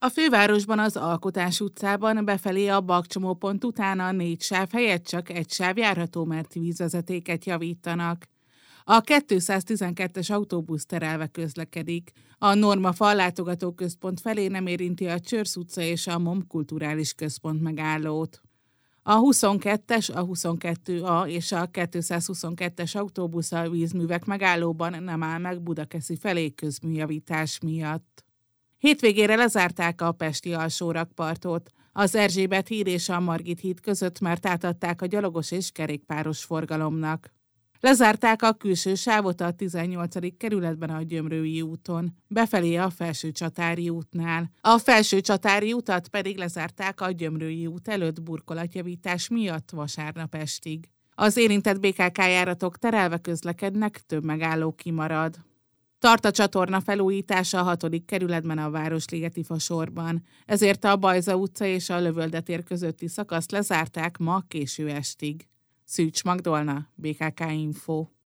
A fővárosban az Alkotás utcában befelé a bakcsomópont után a 4 sáv helyett csak egy sáv járható, mert vízvezetéket javítanak. A 212-es autóbusz terelve közlekedik. A Normafal látogatóközpont felé nem érinti a Csörsz utca és a MOM kulturális központ megállót. A 22-es, a 22A és a 222-es autóbusz a vízművek megállóban nem áll meg Budakeszi felé közműjavítás miatt. Hétvégére lezárták a pesti alsórakpartot. Az Erzsébet híd és a Margit híd között, mert átadták a gyalogos és kerékpáros forgalomnak. Lezárták a külső sávot a 18. kerületben a Gyömrői úton, befelé a Felsőcsatári útnál. A Felsőcsatári utat pedig lezárták a Gyömrői út előtt burkolatjavítás miatt vasárnap estig. Az érintett BKK járatok terelve közlekednek, több megálló kimarad. Tart a csatorna felújítása a 6. kerületben a Városligeti fasorban, ezért a Bajza utca és a Lövölde tér közötti szakaszt lezárták ma késő estig. Szűcs Magdolna, BKK Info.